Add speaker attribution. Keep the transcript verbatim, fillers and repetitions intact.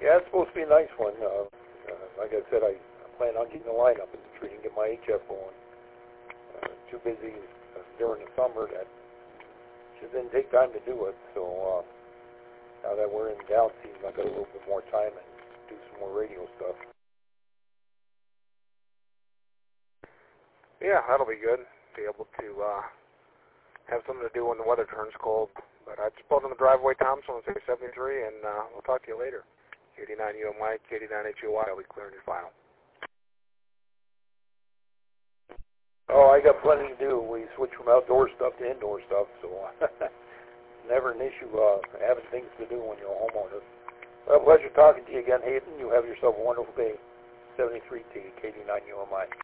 Speaker 1: Yeah, it's supposed to be a nice one. Uh, uh, like I said, I plan on getting the lineup in the tree and get my H F going. Uh, too busy uh, during the summer that just didn't take time to do it. So uh, now that we're in down season, I got a little bit more time and do some more radio stuff.
Speaker 2: Yeah, that'll be good. Be able to uh, have something to do when the weather turns cold. But I just pulled in the driveway, Thompson, on six seventy-three, and uh, we'll talk to you later. K D nine U M I, K D nine H U Y, I'll be clearing your file.
Speaker 1: Oh, I got plenty to do. We switch from outdoor stuff to indoor stuff, so never an issue uh, having things to do when you're a homeowner. Well, pleasure talking to you again, Hayden. You have yourself a wonderful day. seventy-three T, K D nine U M I.